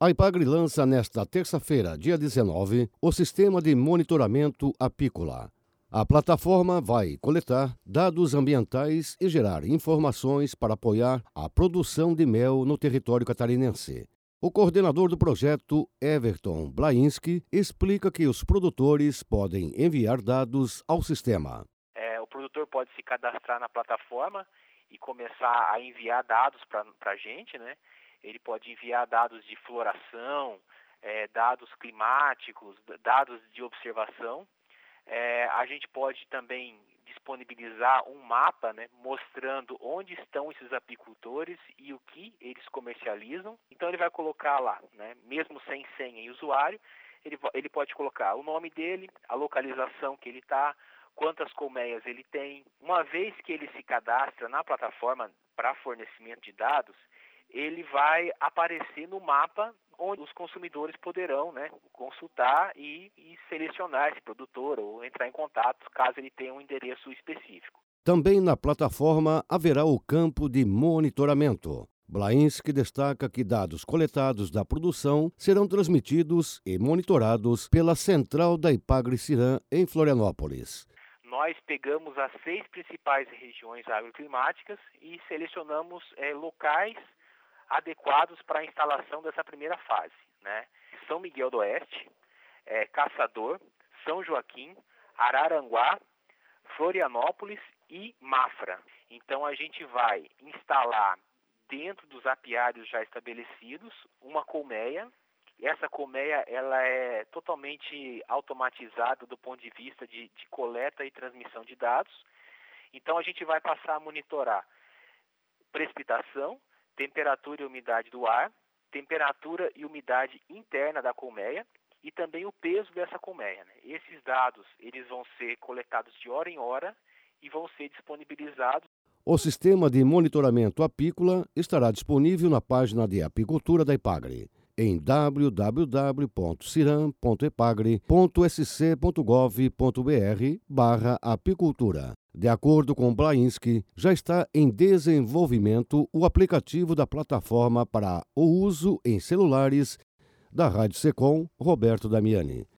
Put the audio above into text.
A Ipagre lança nesta terça-feira, dia 19, o Sistema de Monitoramento Apícola. A plataforma vai coletar dados ambientais e gerar informações para apoiar a produção de mel no território catarinense. O coordenador do projeto, Everton Blainski, explica que os produtores podem enviar dados ao sistema. O produtor pode se cadastrar na plataforma e começar a enviar dados para a gente, né? Ele pode enviar dados de floração, dados climáticos, dados de observação. A gente pode também disponibilizar um mapa, né, mostrando onde estão esses apicultores e o que eles comercializam. Então ele vai colocar lá, né, mesmo sem senha e usuário, ele pode colocar o nome dele, a localização que ele está, quantas colmeias ele tem. Uma vez que ele se cadastra na plataforma para fornecimento de dados, ele vai aparecer no mapa onde os consumidores poderão, né, consultar e selecionar esse produtor ou entrar em contato caso ele tenha um endereço específico. Também na plataforma haverá o campo de monitoramento. Blainski destaca que dados coletados da produção serão transmitidos e monitorados pela central da Ipagre Ciram em Florianópolis. Nós pegamos as 6 principais regiões agroclimáticas e selecionamos locais adequados para a instalação dessa primeira fase, né? São Miguel do Oeste, Caçador, São Joaquim, Araranguá, Florianópolis e Mafra. Então a gente vai instalar dentro dos apiários já estabelecidos uma colmeia. Essa colmeia ela é totalmente automatizada do ponto de vista de coleta e transmissão de dados. Então a gente vai passar a monitorar precipitação, temperatura e umidade do ar, temperatura e umidade interna da colmeia e também o peso dessa colmeia, né? Esses dados eles vão ser coletados de hora em hora e vão ser disponibilizados. O sistema de monitoramento apícola estará disponível na página de apicultura da Ipagre, em www.ciram.epagre.sc.gov.br/apicultura. De acordo com Blainski, já está em desenvolvimento o aplicativo da plataforma para o uso em celulares da Rádio Secom, Roberto Damiani.